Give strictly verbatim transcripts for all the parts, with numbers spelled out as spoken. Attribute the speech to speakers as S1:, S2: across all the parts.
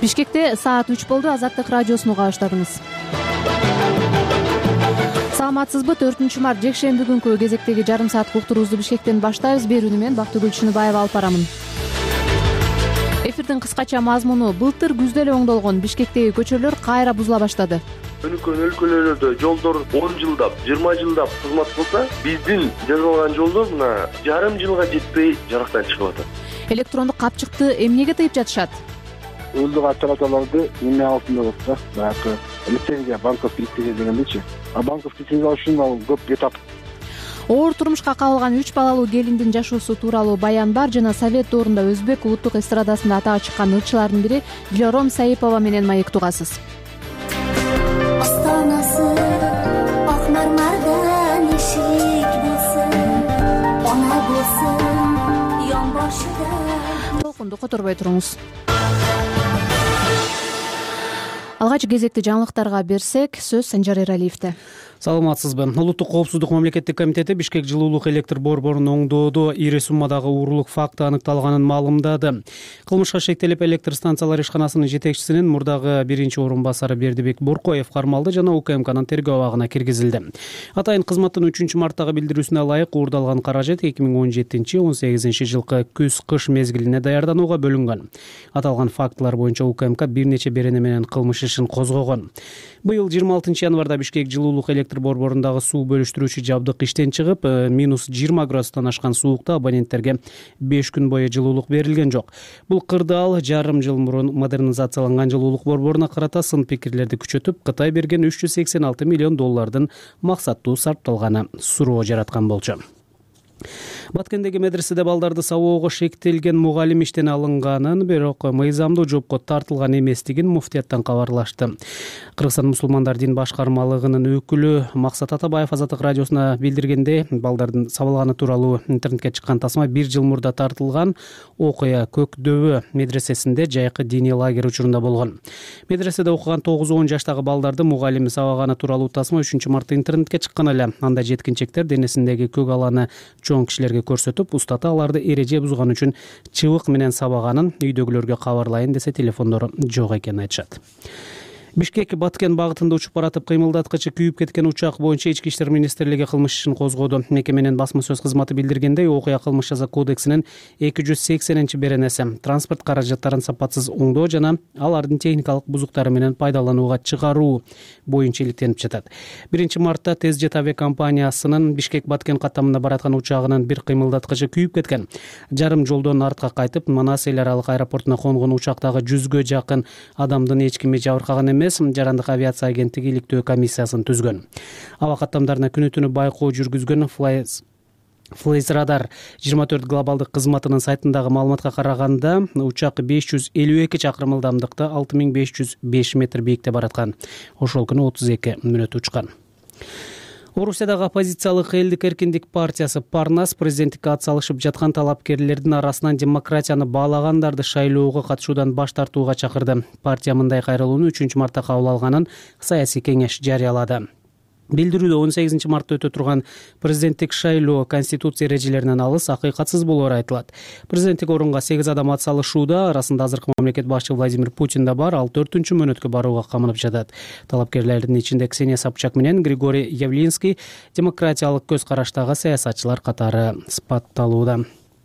S1: Бишкекте саат үч болду. Азаттык радиосун уга баштадыңыз. Саламатсызбы? төртүнчү март жекшемби күнкү кезектеги жарым саат уктуруубузду Бишкектен баштайбыз. Берүүнү мен Бактыгүл Чыныбаева алып барамын. Эфирдин кыскача мазмуну: былтыр күздө эле оңдолгон Бишкектеги көчөлөр кайра бузула баштады.
S2: Өнүккөн өлкөлөрдө жолдор он жылдап, жыйырма жылдап кызмат кылса, биздин жасалган жолдор мына жарым жылга жетпей жарактан чыгып атат.
S1: Электрондук капчыкты эмнеге тыйып жатышат?
S3: Өлдүк аппараталарды эме алтында болуп да, баягы лицензия, банковский лицензия дегендечи. А банковский лицензия үчүн ал көп этап.
S1: Оор турмушка кабылган үч балалуу келиндин жашоосу тууралуу баян бар жана Совет доорунда өзбек улуттук эстрадасында атага чыккан ырчылардын бири Дилором Саипова менен маек тугасыз.
S4: Останасы ак мармардан эшик болсун, она болсун ён башыда.
S1: Толкунду которбой туруңуз. Алгач кезекти жаңылыктарга берсек, сөз Санжар Эралиевде.
S5: Саламатсызбы? Улуттук коопсуздук мамлекеттик комитети Бишкек жылуулук электр борборун оңдоодо ири суммадагы уурулук факты аныкталганын маалымдады. Кылмышка шектелип электр станциялар ишканасынын жетекчисинин мурдагы биринчи орун басары Бердибек Боркоев кармалды жана УКМКнын тергөө абагына киргизилди. Атайын кызматтын үчүнчү марттагы билдирүүсүнө ылайык уурдалган каражат эки миң он жетинчи — он сегизинчи жылкы күз-кыш мезгилине даярданууга бөлүнгөн. Аталган фактылар боюнча УКМК бир нече берене менен кылмыш ишин козгогон. Быйыл жыйырма алтынчы январда Бишкек жылуулук электр борборундагы суу бөлүштүрүүчү жабдык иштен чыгып, минус жыйырма градустан ашкан суукта абоненттерге беш күн бою жылуулук берилген жок. Бул кырдаал жарым жыл мурун модернизацияланган жылуулук борборуна карата сын пикирлерди күчөтүп, Кытай берген үч жүз сексен алты миллион доллардын максаттуу сарпталганы суроо жараткан болчу. Баткендеги медреседе балдарды сабоого шектелген мугалим иштен алынганын, бирок мыйзамдуу жоопко тартылган эместигин муфтияттан кабарлашты. Кыргызстан мусулмандар дин башкармалыгынын өкүлү Максат Атабаев Азаттык радиосуна билдиргендей, балдардын сабылганы тууралуу интернетке чыккан тасма бир жыл мурда тартылган окуя Көкдөбө медресесинде жайкы диний лагерь учурунда болгон. Медреседе окуган тогуз он жаштагы балдарды мугалими сабаганы тууралуу тасма үчүнчү мартта интернетке чыккан эле. Анда жеткинчектер денесиндеги көк аланы чоң кишилерге көрсөтүп, устаты аларды эреже бузган үчүн чыбык менен сабаганын, үйдөгүлөргө кабарлайын десе телефондору жок экенин айтышат. Бишкек Баткен багытында учуп баратып кыймылдаткычы күйүп кеткен учак боюнча Ички иштер министрлиги кылмыш ишин козгоду. Мекеменин басма сөз кызматы билдиргендей, окуя кылмыш жаза кодексинин эки жүз сексенинчи беренеси транспорт каражаттарын сапатсыз оңдоо жана алардын техникалык бузуктары менен пайдаланууга чыгаруу боюнча иликтенип жатат. биринчи мартта Тезжет авиакомпаниясынын Бишкек Баткен каттамында бараткан учагынын бир кыймылдаткычы күйүп кеткен. Жарым жолдон артка кайтып, Манас эл аралык аэропортуна конгон учактагы жүзгө жакын адамдын эч кими жабыркаган эмес. Жарандык авиация агенттиги иликтөө комиссиясын түзгөн. Аба каттамдарына күнү-түнү байкоо жүргүзгөн Flies Flies Radar жыйырма төрт глобалдык кызматынын сайтындагы маалыматка караганда, учак беш жүз элүү эки чакырым ылдамдыкта алты миң беш жүз беш метр бийикте бараткан. Ошол күнү отуз эки мүнөт учкан. Орусиядагы оппозициялык Элдик эркиндик партиясы Парнас президенттикке атсалышып жаткан талапкерлердин арасынан демократияны баалагандарды шайлоого катышуудан баш тартууга чакырды. Партия мындай кайрылууну үчүнчү мартта кабыл алганын саясий кеңеш жарыялады. Билдирүүдө он сегизинчи мартта өтө турган президенттик шайлоо конституция эрежелеринен алыс, акыйкатсыз болоору айтылат. Президенттик орунга сегиз адам атсалышууда, арасында азыркы мамлекет башчы Владимир Путин да бар, ал төртүнчү мөөнөткө барууга камынып жатат. Талапкерлердин ичинде Ксения Собчак менен Григорий Явлинский демократиялык көз караштагы саясатчылар катары сыпатталууда.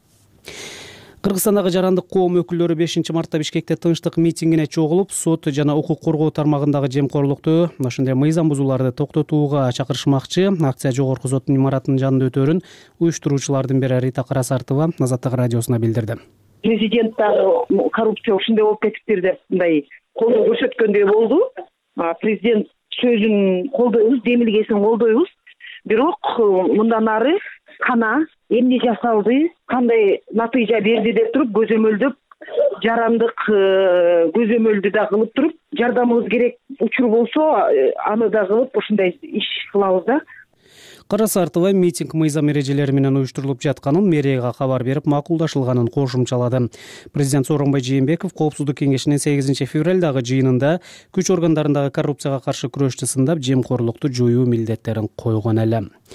S5: Кыргызстандагы жарандык коом өкүлдөрү бешинчи мартта Бишкекте тынчтык митингине чогулуп, сот жана укук коргоо тармагындагы жемкорлукту, ошондой мыйзам бузууларды токтотууга чакырышмакчы. Акция жогорку соттун имаратынын жанында өтөөрүн уюштуруучулардын бири Рита Карасартова Азаттык радиосуна билдирди.
S6: Президент дагы коррупция ушундай болуп кетиптир деп мындай колдоо көрсөткөндөй болду. Президент сөзүн колдойбуз, демилгесин колдойбуз. Бирок мындан ары кана эмне жасалды, кандай натыйжа берди деп туруп көзөмөлдөп, жарандык көзөмөлдү да кылып туруп, жардамыбыз керек учур болсо, аны да кылып ушундай иш кылабыз да.
S5: Карасартова митинг мыйзам эрежелери менен уюштурулуп жатканын, мэрияга кабар берип, макулдашылганын кошумчалады. Президент Сооронбай Жээнбеков Коопсуздук кеңешинин сегизинчи февралдагы жыйынында күч органдарындагы коррупцияга каршы күрөштү сындап, жемкорлукту жоюу милдеттерин койгон эле.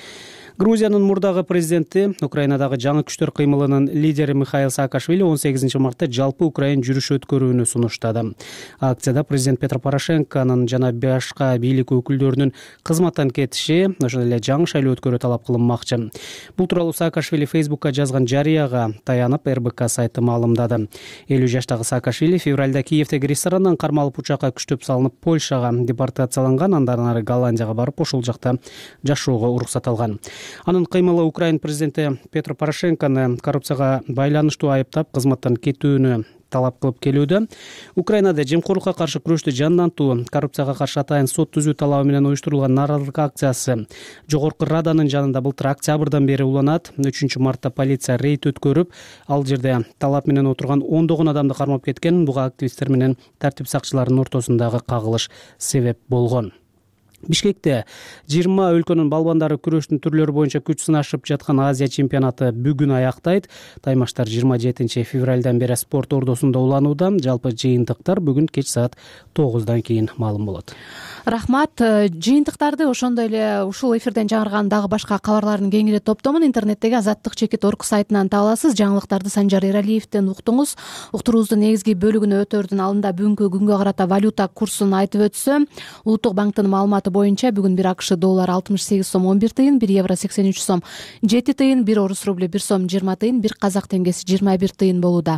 S5: Грузиянын мурдагы президенти, Украинадагы жаңы күчтөр кыймылынын лидери Михаил Саакашвили он сегизинчи мартта жалпы Украин жүрүш өткөрүүнү сунуштады. Акцияда президент Петро Порошенконун жана башка бийлик өкүлдөрүнүн кызматтан кетиши, ошол эле жаңы шайлоо өткөрүү талап кылынмакчы. Бул тууралуу Саакашвили Фейсбукка жазган жарыяга таянып эр бэ ка сайты маалымдады. элүү жаштагы Саакашвили февралда Киевдеги ресторандан кармалып учакка күчтөп салынып Польшага депортацияланган, андан ары Голландияга барып ошол жакта жашоого уруксат алган. Анын кыймылы Украин президенти Петро Порошенкону коррупцияга байланыштуу айыптап кызматтан кетүүнү талап кылып келүүдө. Украинада жемкорлукка каршы күрөштү жандантуу, коррупцияга каршы атайын сот түзүү талабы менен уюштурулган нааразылык акциясы Жогорку Раданын жанында былтыр октябрдан бери уланат. үчүнчү мартта полиция рейд өткөрүп, ал жерде талап менен отурган ондогон адамды кармап кеткен. Буга активисттер менен тартип сакчыларынын ортосундагы кагылыш себеп болгон. Бишкекте жыйырма өлкөнүн балбандары күрөштүн түрлөрү боюнча күч сынашып жаткан Азия чемпионаты бүгүн аяктайт. Таймаштар жыйырма жетинчи февралдан бери спорт ордосунда уланууда. Жалпы жыйынтыктар бүгүн кеч саат тогуздан кийин маалым болот.
S1: Рахмат. Жыйынтыктарды ошондой эле ушул эфирден жаңырган дагы башка кабарлардын кеңири топтомун интернеттеги азаттык чекит точка орг сайтынан таба аласыз. Жаңылыктарды Санжар Эралиевден уктуңуз. Уктуруубуздун негизги бөлүгүнө өтөрдүн алдында бүгүнкү күнгө карата валюта курсун айтып өтсөм, Улуттук банктын маалыматы боюнча бүгүн бир АКШ доллары алтымыш сегиз сом он бир тыйын, бир евро сексен үч сом жети тыйын, бир орус рублю бир сом жыйырма тыйын, бир казак теңгеси жыйырма бир тыйын болууда.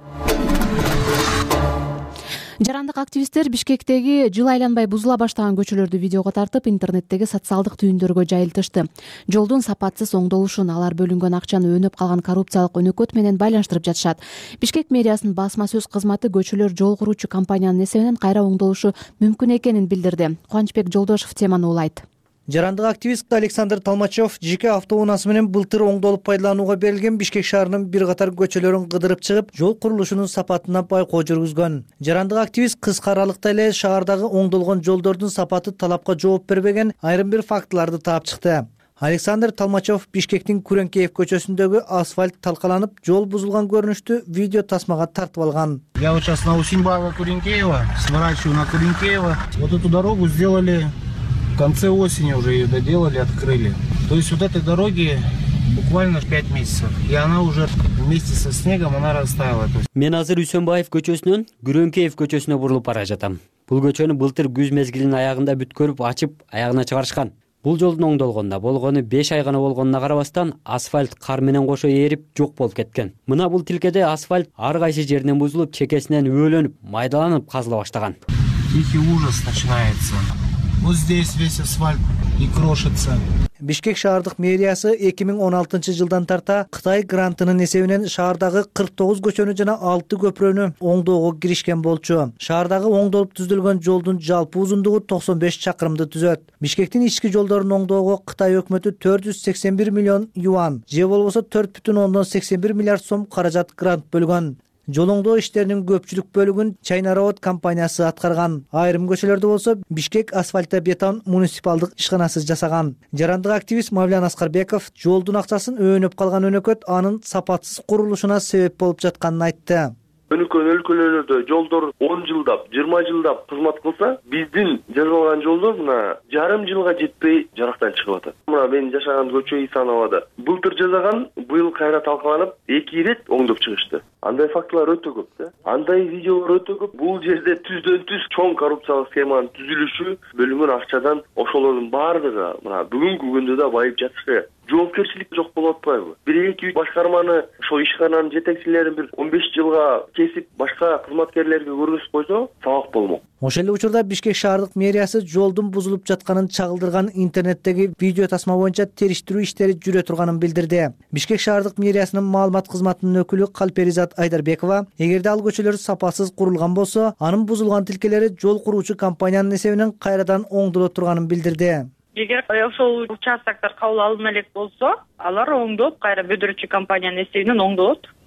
S1: Жарандык активисттер Бишкектеги жыл айланбай бузула баштаган көчөлөрдү видеого тартып, интернеттеги социалдык түйүндөргө жайылтышты. Жолдун сапатсыз оңдолушун, алар бөлүнгөн акчаны өнөп калган коррупциялык өнөкөт менен байланыштырып жатышат. Бишкек мэриясынын басма сөз кызматы көчөлөр жол куруучу компаниянын эсебинен кайра оңдолушу мүмкүн экенин билдирди. Кубанычбек Жолдошев теманы улайт.
S7: Жарандык активист Александр Толмачев жеке автоунаасы менен былтыр оңдолуп пайдаланууга берилген Бишкек шаарынын бир катар көчөлөрүн кыдырып чыгып, жол курулушунун сапатына байкоо жүргүзгөн. Жарандык активист кыска аралыкта эле шаардагы оңдолгон жолдордун сапаты талапка жооп бербеген айрым бир фактыларды таап чыкты. Александр Толмачев Бишкектин Күрөнкеев көчөсүндөгү асфальт талкаланып, жол бузулган көрүнүштү видео тасмага тартып алган.
S8: Я вот сейчас на Усинбаева Күрөнкеева, сворачиваю на Күрөнкеева. Вот эту дорогу сделали в конце осени, уже ее доделали, открыли. То есть вот этой дороги буквально пять месяцев. И она уже вместе со снегом она растаяла.
S9: Мен азыр Усинбаев көчөсүнөн Күрөнкеев көчөсүнө бурулуп бара жатам. Бул көчөнү былтыр күз мезгилинин аягында бүт көрүп, ачып, аягына чыгарышкан. Бул жолдун оңдолгонуна болгону беш ай гана болгонуна карабастан асфальт кар менен кошо ээрип жок болуп кеткен. Мына бул тилкеде асфальт ар кайсы жеринен бузулуп, чекесинен өөлөнүп, майдаланып казыла баштаган.
S8: Тихий ужас начинается. Вот здесь весь асфальт и крошится.
S7: Бишкек шаардык мэриясы эки миң он алтынчы жылдан тарта Кытай грантынын эсебинен шаардагы кырк тогуз көчөнү жана алты көпүрөнү оңдоого киришкен болчу. Шаардагы оңдолуп түзүлгөн жолдун жалпы узундугу токсон беш чакырымды түзөт. Бишкектин ички жолдорун оңдоого Кытай өкмөтү төрт жүз сексен бир миллион юан, же болбосо төрт бүтүн ондон сексен бир миллиард сом каражат грант бөлгөн. Жол оңдоо иштеринин көпчүлүк бөлүгүн China Road компаниясы аткарган. Айрым көчөлөрдө болсо Бишкек асфальтобетон муниципалдык ишканасы жасаган. Жарандык активист Мавлян Аскарбеков жолдун акчасын өөнөп калган өнөкөт анын сапатсыз курулушуна себеп болуп жатканын айтты.
S2: Өнүккөн өлкөлөрдө жолдор он жылдап, жыйырма жылдап кызмат кылса, биздин жасалган жолдор мына жарым жылга жетпей жарактан чыгып атат. Мына мен жашаган көчө Исановада былтыр жасаган, быйыл кайра талкаланып, эки ирет оңдоп чыгышты. Андай фактылар өтө көп да. Андай видеолор өтө көп. Бул жерде түздөн түз чоң коррупциялык схеманын түзүлүшү, бөлүнгөн акчадан ошолордун баардыгы мына бүгүнкү күндө да байып жатышы. Жоопкерчилик жок болуп атпайбы? Бир эки башкарманы, ошол ишкананын жетекчилерин бир он беш жылга кесип, башка кызматкерлерге көргөзүп койсо, сабак болмок.
S7: Ошол эле учурда Бишкек шаардык мэриясы жолдун бузулуп жатканын чагылдырган интернеттеги видео тасма боюнча териштирүү иштери жүрө турганын билдирди. Бишкек шаардык мэриясынын маалымат кызматынын өкүлү Калперизат Айдарбекова, эгерде ал көчөлөр сапасыз курулган болсо, анын бузулган тилкелери жол куруучу компаниянын эсебинен кайрадан оңдоло турганын билдирди.
S10: Эгер ошол участоктор кабыл алына элек болсо, алар оңдоп, кайра бүдүрүүчү компаниянын эсебинен оңдолот.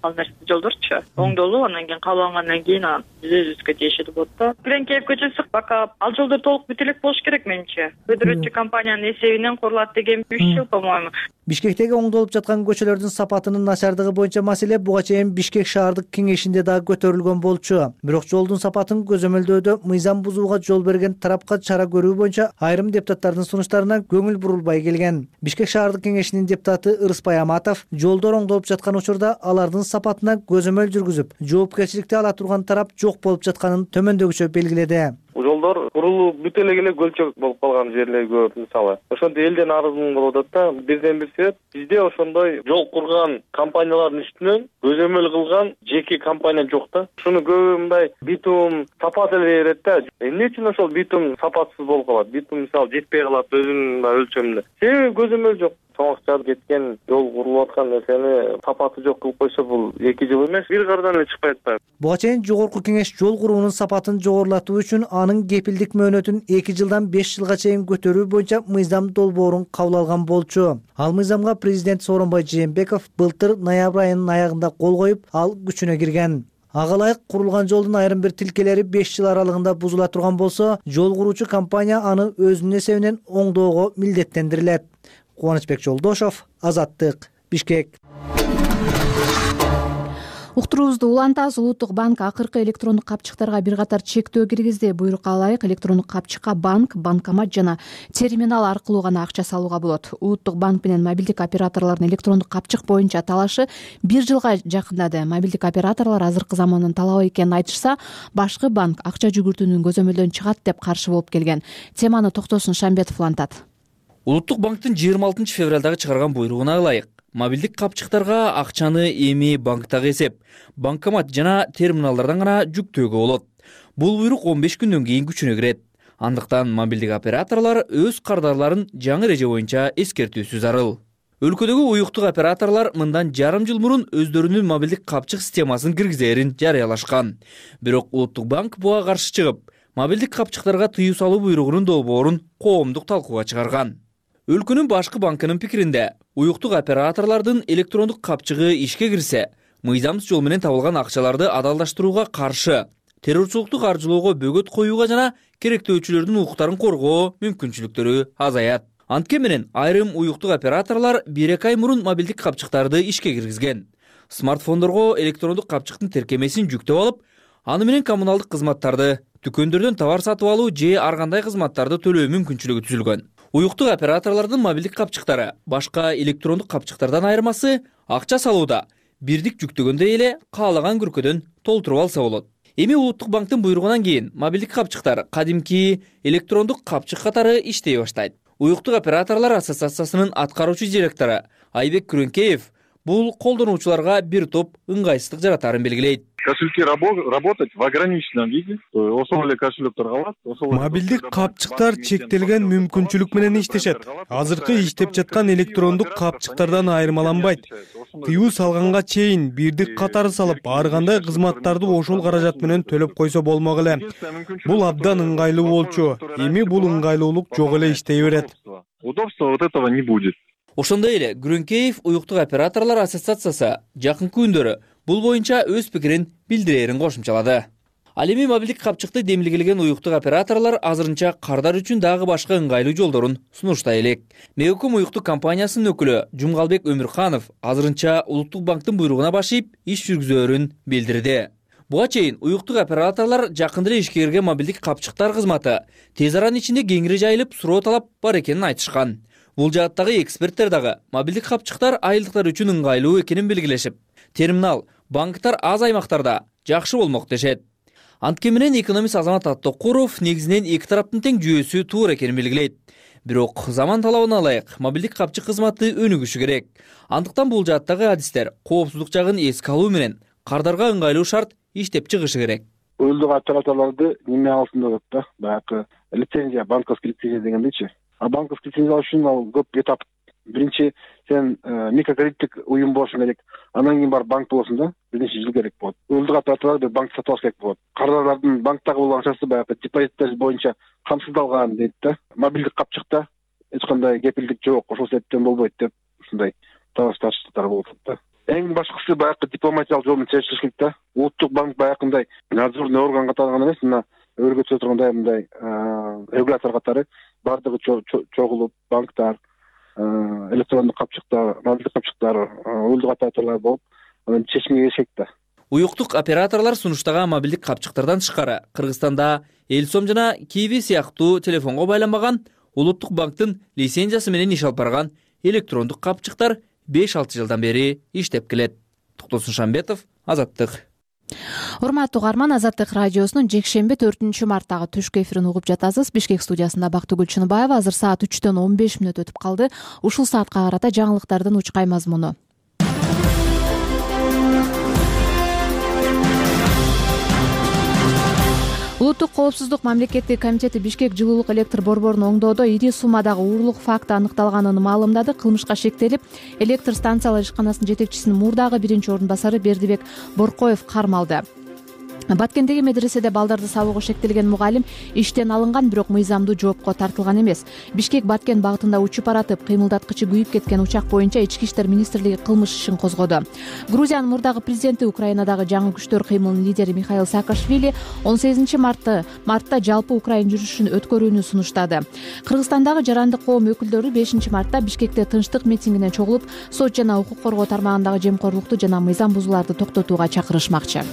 S10: ал нерсе жолдорчу оңдолуп анан кийин кабыл алгандан кийин анан өзүбүзгө тиешелүү болот да. Гүрөңкеев көчөсү пока ал жолдор толук бүтө элек болуш керек менимче. Өндүрүүчү компаниянын эсебинен курулат деген үч жыл по-моему.
S7: Бишкектеги оңдолуп жаткан көчөлөрдүн сапатынын начардыгы боюнча маселе буга чейин Бишкек шаардык кеңешинде дагы көтөрүлгөн болчу. Бирок жолдун сапатын көзөмөлдөөдө мыйзам бузууга жол берген тарапка чара көрүү боюнча айрым депутаттардын сунуштарына көңүл бурулбай келген. Бишкек шаардык кеңешинин депутаты Ырыспай Аматов жолдор оңдолуп жаткан учурда алардын сапатына көзөмөл жүргүзүп, жоопкерчиликти ала турган тарап жок болуп жатканын төмөндөгүчө белгиледи.
S2: Жолдор курулуп бүтө эле көлчөк болуп калган жерлер көп мисалы. Ошондо элден арызын болуп атат да. Бирден бир себеп бизде ошондой жол курган компаниялардын үстүнөн көзөмөл кылган жеке компания жок да. Шуну көбү мындай битум сапат эле берет да. Эмне үчүн ошол битум сапатсыз болуп калат? Битум мисалы жетпей калат өзүнүн өлчөмүнө. Себеби көзөмөл жок. Соңакча кеткен жол курулуп аткан нерсени сапаты жок кылып койсо бул эки жыл эмес бир кардан эле чыкпай атпайбы.
S7: Буга чейин жогорку кеңеш жол куруунун сапатын жогорулатуу үчүн анын кепилдик мөөнөтүн эки жылдан беш жылга чейин көтөрүү боюнча мыйзам долбоорун кабыл алган болчу. Ал мыйзамга президент Сооронбай Жээнбеков былтыр ноябрь айынын аягында кол коюп, ал күчүнө кирген. Ага ылайык курулган жолдун айрым бир тилкелери беш жыл аралыгында бузула турган болсо, жол куруучу компания аны өзүнүн эсебинен оңдоого милдеттендирилет. Кубанычбек Жолдошов, Азаттык, Бишкек.
S1: Уктуруубузду улантабыз. Улуттук банк акыркы электрондук капчыктарга бир катар чектөө киргизди. Буйрукка ылайык электрондук капчыкка банк, банкомат жана терминал аркылуу гана акча салууга болот. Улуттук банк менен мобилдик операторлордун электрондук капчык боюнча талашы бир жылга жакындады. Мобилдик операторлор азыркы замандын талабы экенин айтышса, башкы банк акча жүгүртүүнүн көзөмөлдөн чыгат деп каршы болуп келген. Теманы Токтосун Шамбетов улантат.
S11: Улуттук банктын жыйырма алтынчы февралдагы чыгарган буйругуна ылайык мобилдик капчыктарга акчаны эми банктагы эсеп, банкомат жана терминалдардан гана жүктөөгө болот. Бул буйрук он беш күндөн кийин күчүнө кирет. Андыктан мобилдик операторлор өз кардарларын жаңы эреже боюнча эскертүүсү зарыл. Өлкөдөгү уюктук операторлор мындан жарым жыл мурун өздөрүнүн мобилдик капчык системасын киргизерин жарыялашкан. Бирок Улуттук банк буга каршы чыгып, мобилдик капчыктарга тыюу салуу буйругунун долбоорун коомдук талкууга чыгарган. Өлкөнүн башкы банкынын пикиринде, уюктук операторлордун электрондук капчыгы ишке кирсе, мыйзамсыз жол менен табылган акчаларды адалдаштырууга каршы, террорчулукту каржылоого бөгөт коюуга жана керектөөчүлөрдүн укуктарын коргоо мүмкүнчүлүктөрү азаят. Антке менен айрым уюктук операторлор бир эки ай мурун мобилдик капчыктарды ишке киргизген. Смартфондорго электрондук капчыктын тиркемесин жүктөп алып, аны менен коммуналдык кызматтарды, дүкөндөрдөн товар сатып алуу же ар кандай кызматтарды төлөө мүмкүнчүлүгү түзүлгөн. Уюктук операторлордун мобилдик капчыктары башка электрондук капчыктардан айырмасы акча салууда бирдик жүктөгөндөй эле каалаган күркөдөн толтуруп алса болот. Эми Улуттук банктын буйругунан кийин мобилдик капчыктар кадимки электрондук капчык катары иштей баштайт. Уюктук операторлор ассоциациясынын аткаруучу директору Айбек Күрөңкеев бул колдонуучуларга бир топ ыңгайсыздык жаратарын белгилейт.
S12: Кошельки работать в ограниченном виде. Ошол эле кошелектер калат.
S13: Мобилдик капчыктар чектелген мүмкүнчүлүк менен иштешет. Азыркы иштеп жаткан электрондук капчыктардан айырмаланбайт. Тыюу салганга чейин бирдик катары салып, ар кандай кызматтарды ошол каражат менен төлөп койсо болмок эле. Бул абдан ыңгайлуу болчу. Эми бул ыңгайлуулук жок эле иштей берет.
S12: Удобства вот этого не будет.
S11: Ошондой эле Күрөңкеев уюктук операторлор ассоциациясы жакынкы күндөрү бул боюнча өз пикирин билдирерин кошумчалады. Ал эми мобилдик капчыкты демилгелеген уюктук операторлор азырынча кардар үчүн дагы башка ыңгайлуу жолдорун сунуштай элек. Меоком уюктук компаниясынын өкүлү Жумгалбек Өмүрханов азырынча Улуттук банктын буйругуна башыйп иш жүргүзөөрүн билдирди. Буга чейин уюктук операторлор жакында эле ишке кирген мобилдик капчыктар кызматы тез аранын ичинде кеңири жайылып суроо талап бар экенин айтышкан. Бул жааттагы эксперттер дагы мобилдик капчыктар айылдыктар үчүн ыңгайлуу экенин белгилешип, терминал, банктар аз аймактарда жакшы болмок дешет. Антке менен экономист Азамат Аттокуров негизинен эки тараптын тең жүйөсү туура экенин белгилейт. Бирок заман талабына ылайык мобилдик капчык кызматы өнүгүшү керек. Андыктан бул жааттагы адистер коопсуздук жагын эске алуу менен кардарга ыңгайлуу шарт иштеп чыгышы керек.
S3: Уюлдук операторлорду неме алышында да, баягы лицензия, банковский лицензия дегендейчи. А банковский лицензия үчүн ал көп этап. Биринчи сен микрокредиттик уюм болушуң керек. Андан кийин бар банк болосуң да, бир нече жыл керек болот. Уюлдук операторлор банк сатып алыш керек болот. Кардарлардын банктагы болгон акчасы баягы депозиттер боюнча камсыздалган дейт да. Мобилдик капчыкта эч кандай кепилдик жок, ошол себептен болбойт деп ушундай табыш тартыштыктар болуп атат да. Эң башкысы баягы дипломатиялык жол менен чечилиш керек да. Улуттук банк баягындай надзорный орган катары эмес, мына өргө түзө тургандай мындай регулятор катары бардыгы чогулуп, банктар, электрондук капчыктар, мобилдик капчыктар, уюлдук операторлор болуп, анан чечимге келишет да.
S11: Уюктук операторлор сунуштаган мобилдик капчыктардан тышкары Кыргызстанда Элсом жана Киви сыяктуу телефонго байланбаган улуттук банктын лицензиясы менен иш алып барган электрондук капчыктар беш алты жылдан бери иштеп келет. Токтосун Шамбетов, Азаттык.
S1: Урматтуу угарман, Азаттык радиосунун жекшемби төртүнчү марттагы түшкү эфирин угуп жатасыз. Бишкек студиясында Бактыгүл Чыныбаева. Азыр саат үчтөн он беш мүнөт өтүп калды. Ушул саатка карата жаңылыктардын учкай мазмуну. Улуттук коопсуздук мамлекеттик комитети Бишкек жылуулук электр борборун оңдоодо ири суммадагы уурулук факты аныкталганын маалымдады. Кылмышка шектелип, электр станциялар ишканасынын жетекчисинин мурдагы биринчи орун басары Бердибек Боркоев кармалды. Баткендеги медреседе балдарды сабоого шектелген мугалим иштен алынган, бирок мыйзамдуу жоопко тартылган эмес. Бишкек Баткен багытында учуп баратып, кыймылдаткычы күйүп кеткен учак боюнча Ички иштер министрлиги кылмыш ишин козгоду. Грузиянын мурдагы президенти, Украинадагы жаңы күчтөр кыймылынын лидери Михаил Саакашвили он сегизинчи мартта жалпы Украин жүрүшүн өткөрүүнү сунуштады. Кыргызстандагы жарандык коом өкүлдөрү бешинчи мартта Бишкекте тынчтык митингине чогулуп, сот жана укук коргоо тармагындагы жемкорлукту жана мыйзам бузууларды токтотууга чакырышмакчы.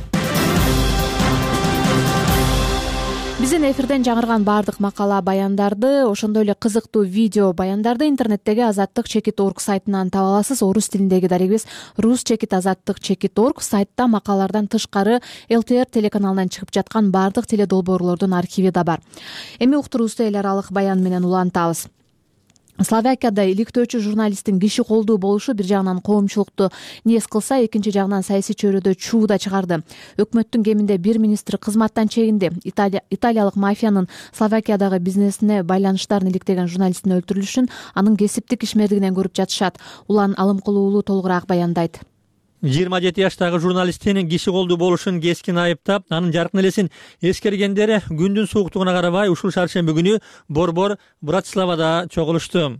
S1: Биздин эфирден жаңырган баардык макала баяндарды, ошондой эле кызыктуу видео баяндарды интернеттеги Азаттык чекит орг сайтынан таба аласыз. Орус тилиндеги дарегибиз Рус чекит Азаттык чекит орг. Сайтта макалалардан тышкары эл тэ эр телеканалынан чыгып жаткан баардык теледолбоорлордун архиви да бар. Эми уктуруубузду эл аралык баян менен улантабыз. Словакияда иликтөөчү журналисттин киши колдуу болушу бир жагынан коомчулукту нез кылса, экинчи жагынан саясий чөйрөдө чуу да чыгарды. Өкмөттүн кеминде бир министр кызматтан чегинди. Италиялык мафиянын Словакиядагы бизнесине байланыштарын иликтеген журналисттин өлтүрүлүшүн анын кесиптик ишмердигинен көрүп жатышат. Улан Алымкулуулу толугураак баяндайт.
S14: жыйырма жети жаштагы журналисттин киши колдуу болушун кескин айыптап, анын жаркын элесин эскергендери күндүн сууктугуна карабай ушул шаршемби күнү борбор Братиславада чогулушту.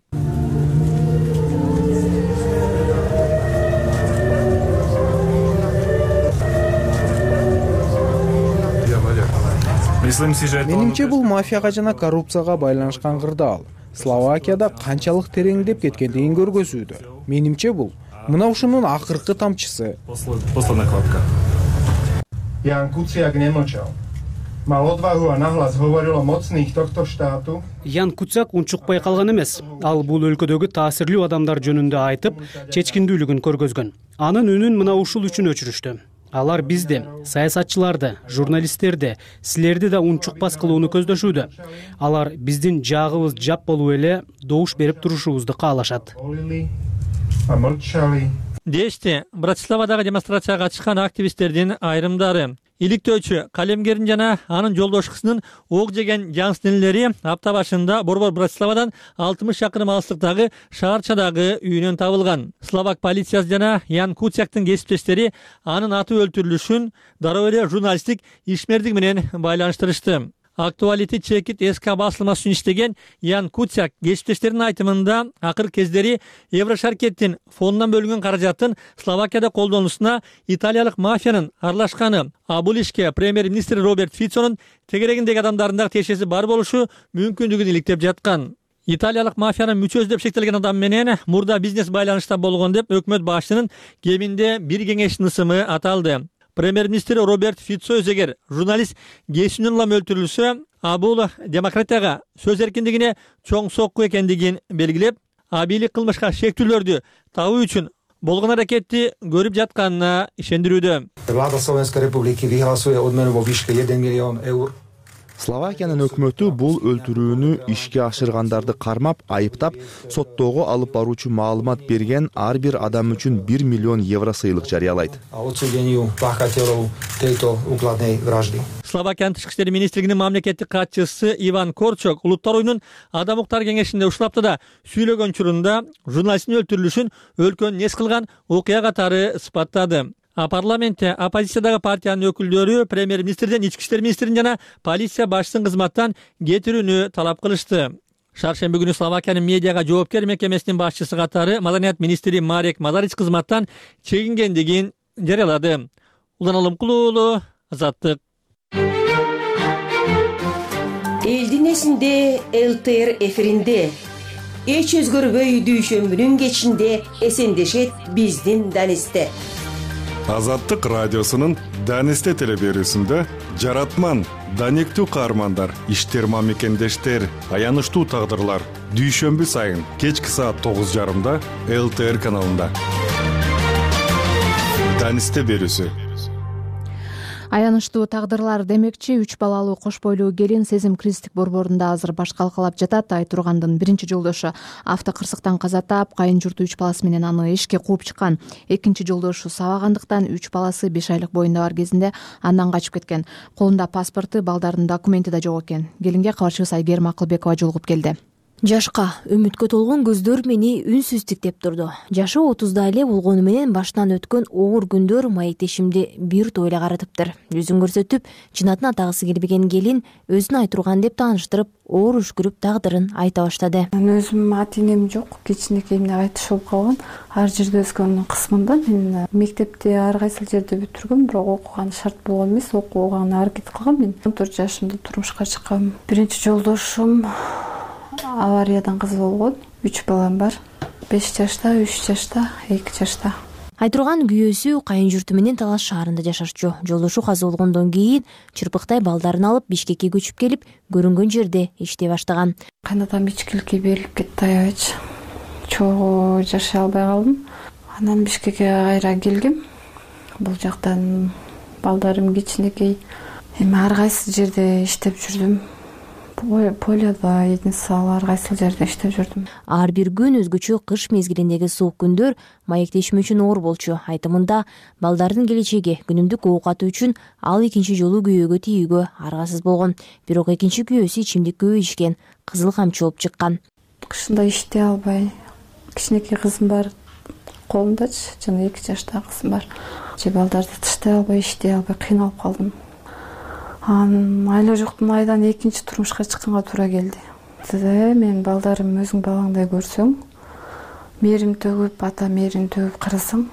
S15: Менимче бул мафияга жана коррупцияга байланышкан кырдаал Словакияда канчалык тереңдеп кеткендигин көргөзүүдө. Менимче бул мына ушунун акыркы тамчысы.
S16: Jan Kuciak nemlčal. Mal odvahu a nahlas hovoril o mocných tohto štátu.
S5: Ян Куцак унчукпай калган эмес. Ал бул өлкөдөгү таасирлүү адамдар жөнүндө айтып, чечкиндүүлүгүн көргөзгөн. Анын үнүн мына ушул үчүн өчүрүштү. Алар бизди, саясатчыларды, журналисттерди, силерди да унчукпас кылууну көздөшүүдө. Алар биздин жагыбыз жап болуп эле добуш берип турушубузду каалашат.
S14: Дешти Братиславадагы демонстрацияга чыккан активисттердин айрымдары. Иликтөөчү калемгердин жана анын жолдош кызынын ок жеген жаңсы денелери апта башында борбор Братиславадан алтымыш чакырым алыстыктагы шаарчадагы үйүнөн табылган. Словак полициясы жана Ян Куцяктын кесиптештери анын аты өлтүрүлүшүн дароо эле журналисттик ишмердик менен байланыштырышты. Актуалити чекит эски басылмасы үчүн иштеген Ян Куцяк кесиптештеринин айтымында акыр кездери Еврошаркеттин фондунан бөлүнгөн каражаттын Словакияда колдонуусуна италиялык мафиянын аралашканы, а бул ишке премьер-министр Роберт Фицонун тегерегиндеги адамдардын дагы тиешеси бар болушу мүмкүндүгүн иликтеп жаткан. Италиялык мафиянын мүчөсү деп шектелген адам менен мурда бизнес байланышта болгон деп өкмөт башчынын кеминде бир кеңештин ысымы аталды. Премьер-министр Роберт Фицо эгер журналист кесүүнөн улам өлтүрүлсө, а бул демократияга, сөз эркиндигине чоң сокку экендигин белгилеп, а бийлик кылмышка шектүүлөрдү табуу үчүн болгон аракетти көрүп жатканына ишендирүүдө.
S17: Vláda Slovenskej republiky vyhlasuje odmenu vo výške jeden milión eur.
S18: Словакиянын өкмөтү бул өлтүрүүнү ишке ашыргандарды кармап, айыптап, соттоого алып баруучу маалымат берген ар бир адам үчүн бир миллион евро сыйлык жарыялайт.
S14: Словакиянын тышкы иштер министрлигинин мамлекеттик катчысы Иван Корчок улуттар оюнунун адам укуктар кеңешинде ушул да сүйлөгөн учурунда журналисттин өлтүрүлүшүн өлкөнү нес кылган окуя катары сыпаттады. А парламентте оппозициядагы партиянын өкүлдөрү премьер-министрден, ички иштер министрин жана полиция башчысынын кызматтан кетирүүнү талап кылышты. Шаршемби күнү Словакиянын медиага жоопкер мекемесинин башчысы катары Маданият министри Марек Мазарич кызматтан чегингендигин жарыялады. Улан Алымкулуу уулу, Азаттык.
S19: Элдин эсинде эл тэ эр эфиринде эч өзгөрбөй дүйшөмбүнүн кечинде эсендешет биздин Данисте.
S20: Азаттык радиосунун Данисте телеберүүсүндө жаратман, даниктүү каармандар, иштер мамекендештер, аянычтуу тагдырлар дүйшөмбү сайын кечки саат тогуз жарымда эл тэ эр каналында. Данисте берүүсү.
S1: Аянычтуу тагдырлар демекчи үч балалуу кош бойлуу келин Сезим Кристик борборунда азыр баш калкалап жатат. Айтургандын биринчи жолдошу автокырсыктан каза таап, кайын журту үч баласы менен аны эшикке кууп чыккан. Экинчи жолдошу сабагандыктан үч баласы беш айлык боюнда бар кезинде андан качып кеткен. Колунда паспорту, балдарынын документи да жок экен. Келинге кабарчыбыз Айгерим Акылбекова жолугуп келди.
S21: Жашка үмүткө толгон көздөр мени үнсүз тиктеп турду. Жашы отузда эле болгону менен баштан өткөн оор күндөр маектешимди бир тойло каратыптыр. Жүзүн көрсөтүп, жынатын атагысы келбеген келин өзүн айтурган деп тааныштырып, оор үшкүрүп тагдырын айта баштады.
S22: Мен өзүм ата энем жок, кичинекейимде кайтыш болуп калган. Ар жерде өскөндүн кысмында мен мектепти ар кайсы жерде бүтүргөм, бирок окуган шарт болгон эмес, окууга аракет кылгам. Мен он төрт жашымда турмушка чыккам. Биринчи жолдошум авариядан кызы болгон. Үч балам бар. беш жашта, үч жашта, эки жашта.
S21: Айтурган күйөөсү кайын журту менен Талас шаарында жашашчу. Жолдошу каза болгондон кийин чырпыктай балдарын алып Бишкекке көчүп келип, көрүнгөн жерде иштей баштаган.
S22: Кайнатам ичкиликке берилип кетти аябыч. Чогуу жашай албай калдым. Анан Бишкекке кайра келгем. Бул жактан балдарым кичинекей. Эми ар кайсы жерде иштеп жүрдүм. Полиода, Единсал, ар кайсы жерде иштеп жүрдүм.
S21: Ар бир күн өзгөчө кыш мезгилиндеги суук күндөр маектешим үчүн оор болчу. Айтымында балдардын келечеги, күнүмдүк оокаты үчүн ал экинчи жолу күйөөгө тийүүгө аргасыз болгон. Бирок экинчи күйөөсү ичимдик көп ичкен, кызыл камчы болуп чыккан.
S22: Кышында иштей албай, кичинекей кызым бар колумдачы, жана эки жаштагы кызым бар. Же балдарды тыштай албай, иштей албай кыйналып калдым. Анан айла жоктун айдан экинчи турмушка чыкканга туура келди. Мен балдарым өзүң балаңдай көрсөң, мээрим төгүп, ата мээрин төгүп карасаң,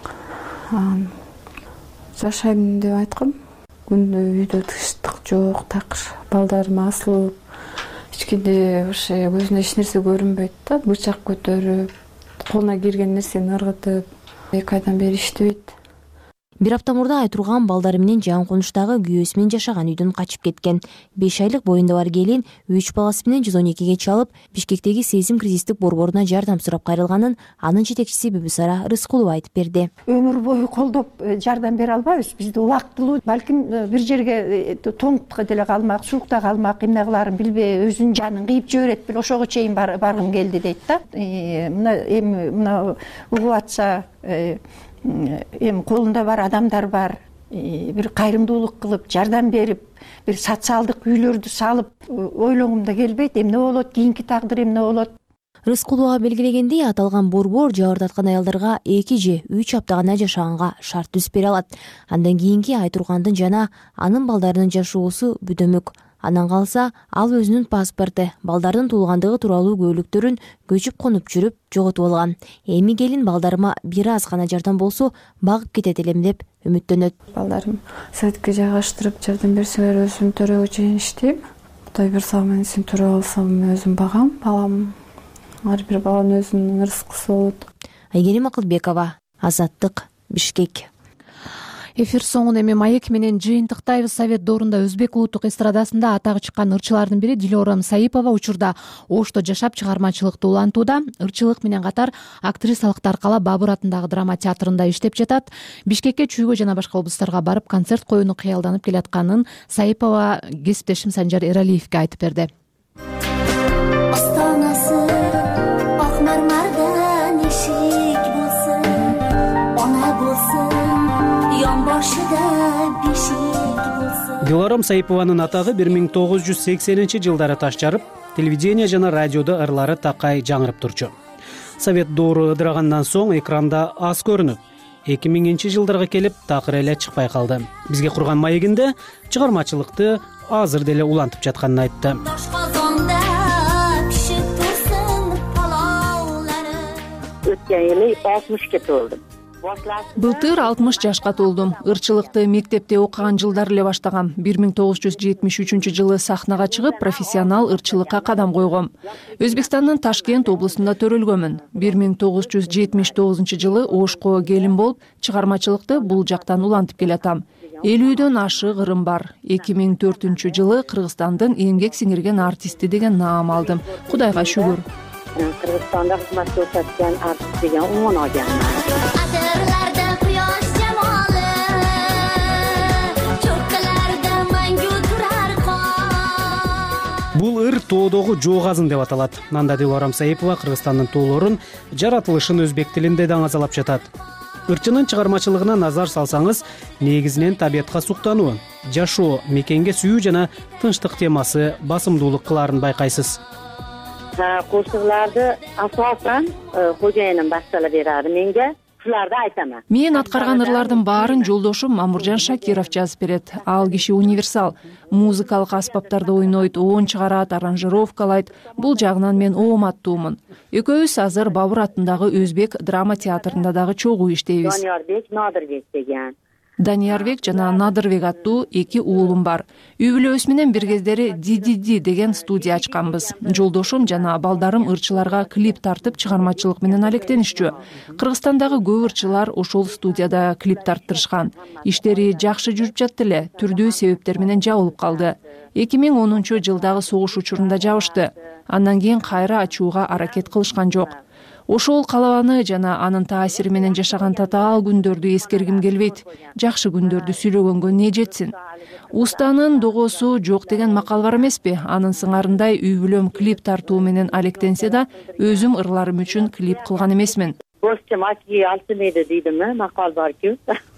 S22: жашайм деп айткам. Күндө үйдө тынчтык жок, такыр. Балдарым асылып, эчкенде вообще көзүнө эч нерсе көрүнбөйт да, бычак көтөрүп, колуна кирген нерсени ыргытып, эки айдан бери иштебейт.
S21: Бир апта мурда Айтурган балдары менен жан конуштагы күйөөсү менен жашаган үйдөн качып кеткен. беш айлык боюнда бар келин үч баласы менен жүз он экиге чалып, Бишкектеги Сезим кризистик борборуна жардам сурап кайрылганын анын жетекчиси Бибисара Рыскулова айтып берди.
S23: Өмүр бою колдоп жардам бере албайбыз. Бизде убактылуу, балким бир жерге тоңупка деле калмак, суукта калмак, эмне кыларын билбей, өзүнүн жанын кыйып жиберет бел, ошого чейин баргым келди дейт да. Мына эми мына угуп атса, эми колунда бар адамдар бар, бир кайрымдуулук кылып жардам берип, бир социалдык үйлөрдү салып ойлогум да келбейт. Эмне болот, кийинки тагдыр эмне болот?
S21: Рыскулова белгилегендей, аталган борбор жабыр тарткан аялдарга эки же үч апта гана жашаганга шарт түзүп бере алат. Андан кийинки Айтургандын жана анын балдарынын жашоосу бүдөмөк. Анан калса, ал өзүнүн паспорту, балдардын туулгандыгы тууралуу көйлөктөрүн көчүп конуп жүрүп жоготуп алган. Эми келин балдарыма бир аз гана жардам болсо багып кетет элем деп үмүттөнөт.
S22: Балдарым советке жайгаштырып жардам берсеңер өзүм төрөгө чейин иштейм. Кудай берсе мен сен төрө алсам өзүм багам, балам. Ар бир баланын өзүнүн рызкысы болот.
S21: Айгерим Акылбекова, Азаттык, Бишкек.
S1: Эфир соңун эми маек менен жыйынтыктайбыз. Совет доорунда өзбек улуттук эстрадасында атагы чыккан ырчылардын бири Дилорам Саипова учурда Ошто жашап чыгармачылыкты улантууда. Ырчылык менен катар актрисалык таркала Бабыр атындагы драма театрында иштеп жатат. Бишкекке, Чүйгө жана башка облустарга барып концерт коюуну кыялданып келатканын Саипова кесиптешим Санжар Эралиевге айтып берди.
S5: Дилорам Саипованын атагы бир миң тогуз жүз сексенинчи жылдары таш жарып, телевидение жана радиодо ырлары такай жаңырып турчу. Совет доору ыдырагандан соң экранда аз көрүнүп, эки миңинчи жылдарга келип такыр эле чыкпай калды. Бизге курган маегинде чыгармачылыкты азыр деле улантып жатканын айтты.
S4: өткөн жылы алтымышка толдум.
S1: Былтыр алтымыш жашка толдум. Ырчылыкты мектепте окуган жылдары эле баштагам. бир миң тогуз жүз жетимиш үчүнчү жылы сахнага чыгып, профессионал ырчылыкка кадам койгом. Өзбекстандын Ташкент облусунда төрөлгөмүн. бир миң тогуз жүз жетимиш тогузунчу жылы Ошко келин болуп, чыгармачылыкты бул жактан улантып келатам. элүүдөн ашык ырым бар. эки миң төртүнчү жылы Кыргызстандын эмгек сиңирген артисти деген наам алдым. Кудайга шүгүр.
S4: Кыргызстанда кызмат көрсөткөн артист деген унван алган.
S5: Бул ыр тоодогу жоо казын деп аталат. Анда Дилорам Саипова Кыргызстандын тоолорун жаратылышын өзбек тилинде даңазалап жатат. Ырчынын чыгармачылыгына назар салсаңыз, негизинен табиятка суктануу, жашоо, мекенге сүйүү жана тынчтык темасы басымдуулук кылаарын байкайсыз.
S4: Кошукларды асосан кожоюнум баштала берadi менге. Шуларды айтаман.
S1: Мен аткарган ырлардын баарын жолдошум Мамуржан Шакиров жазып берет. Ал киши универсал. Музыкалык аспаптарды ойнойт, оон чыгарат, аранжировкалайт. Бул жагынан мен ооматтуумун. Экөөбүз азыр Бабур атындагы Өзбек драма театрында дагы чогуу иштейбиз.
S4: Даниярбек, Надырбек деген.
S1: Даниярбек жана Надырбек аттуу эки уулум бар. Үй бүлөбүз менен бир кездери Ди-Ди-Ди деген студия ачканбыз. Жолдошум жана балдарым ырчыларга клип тартып чыгармачылык менен алектенишчү. Кыргызстандагы көп ырчылар ошол студияда клип тарттырышкан. Иштери жакшы жүрүп жатты эле, түрдүү себептер менен жабылып калды. эки миң онунчу жылдагы согуш учурунда жабышты. Андан кийин кайра ачууга аракет кылышкан жок. Ошол калабаны жана анын таасири менен жашаган татаал күндөрдү эскергим келбейт. Жакшы күндөрдү сүйлөгөнгө не жетсин. Устанын догосу жок деген макал бар эмеспи? Анын сыңарындай үй бүлөм клип тартуу менен алектенсе да, өзүм ырларым үчүн клип кылган эмесмин.
S4: Босчум ачы алтымайды дейдими? Макал бар-ку.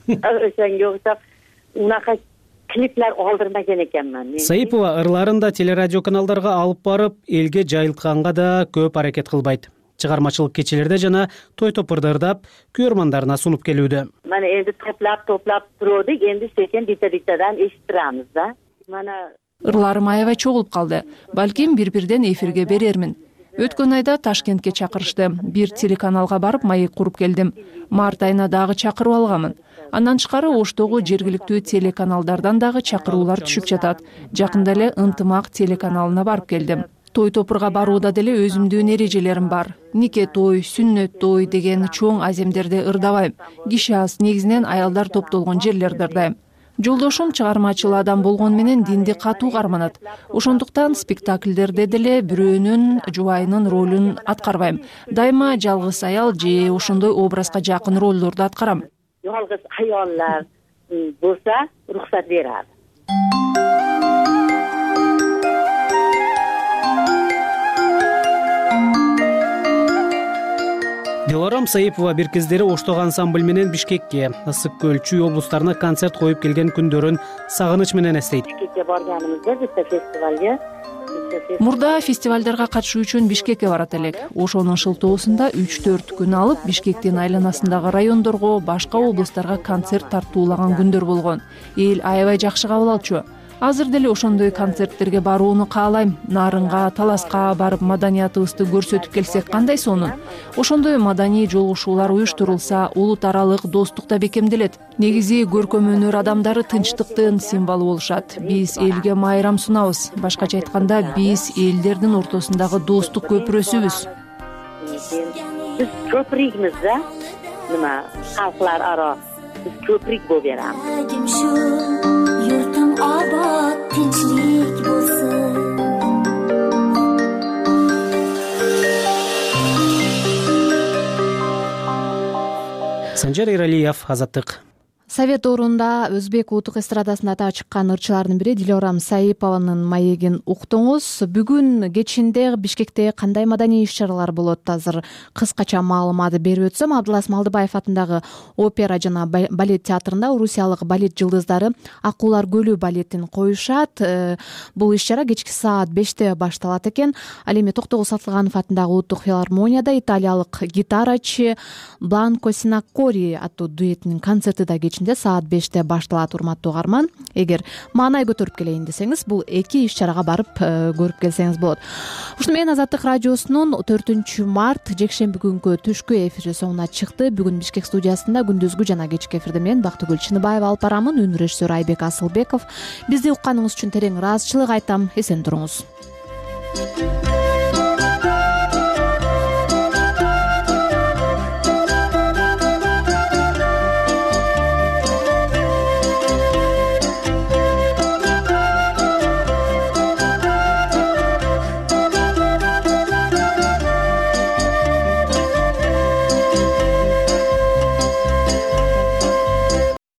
S4: Ошонго окшоп унака клиплер алдырмаган экенмин.
S5: Саипова ырларын да телерадио каналдарга алып барып, элге жайылтканга да көп аракет кылбайт. Чыгармачылык кечелерде жана той топурда ырдап, көрөрмандарына сунуп келүүдө.
S4: Мана элди топлап топлап турдук, энди секен дита-дитадан эшитип турабыз да. Мана
S1: ырларым аябай чогулуп калды. Балким бир-бирден эфирге берермин. Өткөн айда Ташкентке чакырышты. Бир телеканалга барып маек куруп келдим. Март айына дагы чакырып алганмын. Андан тышкары Оштогу жергиликтүү телеканалдардан дагы чакыруулар түшүп жатат. Жакында эле Ынтымак телеканалына барып келдим. Той топурга барууда деле өзүмдүн эрежелерим бар. Нике той, сүннөт той деген чоң аземдерде ырдабайм. Киши аз, негизинен аялдар топтолгон жерлерде ырдайм. Жолдошум чыгармачыл адам болгон менен динди катуу карманат. Ошондуктан спектакльдерде деле бирөөнүн жубайынын ролун аткарбайм. Дайыма жалгыз аял же ошондой образга жакын ролдорду аткарам.
S4: Жалгыз аялдар болса, уруксат берат.
S5: Дилорам Саипова бир кездери Оштог ансамбль менен Бишкекке, Ысык көл, Чүй облустарына концерт коюп келген күндөрүн сагыныч менен эстейт.
S4: Бишкекке барганыбызда бизде фестивалга
S1: Мурда фестивалдарга катышуу үчүн Бишкекке барат элек. Ошонун шылтоосунда үч төрт күн алып Бишкектин айланасындагы райондорго, башка облустарга концерт тартуулаган күндөр болгон. Эл аябай жакшы кабыл алчу. Азыр деле ошондой концерттерге барууну каалайм. Нарынга, Таласка барып маданиятыбызды көрсөтүп келсек кандай сонун. Ошондой маданий жолугушуулар уюштурулса, улут аралык достук да бекемделет. Негизи көркөм өнөр адамдары тынчтыктын символу болушат. Биз элге майрам сунабыз. Башкача айтканда, биз элдердин ортосундагы достук көпүрөсүбүз.
S4: Биз көпүрөгбүз да. Нема, калклар ара биз көпүрөк болуп беребиз. Yurtum abad, tinchlik bo'lsin.
S5: Санжар Эралиев, Азаттык.
S1: Совет орунда өзбек улуттук эстрадасында ата чыккан ырчылардын бири Дилорам Саипованын маегин уктуңуз. Бүгүн кечинде Бишкекте кандай маданий иш-чаралар болот? Азыр кыскача маалымат берип өтсөм, Абдылас Малдыбаев атындагы опера жана балет театрында орусиялык балет жылдыздары Акуулар көлү балетин коюшат. Бул иш-чара кечки саат беште башталат экен. Ал эми Токтогул Сатылганов атындагы улуттук филармонияда италиялык гитарачы Бланко Синаккори аттуу дуэтинин концерти да кечинде студиясында саат беште башталат. Урматтуу угарман, эгер маанай көтөрүп келейин десеңиз, бул эки иш чарага барып көрүп келсеңиз болот. Ушуну менен Азаттык радиосунун төртүнчү март жекшемби күнгү түшкү эфири соңуна чыкты. Бүгүн Бишкек студиясында күндүзгү жана кечки эфирде мен Бактыгүл Чыныбаева алып барамын. Үн режиссер Айбек Асылбеков. Бизди укканыңыз үчүн терең ыраазычылык айтам. Эсен туруңуз.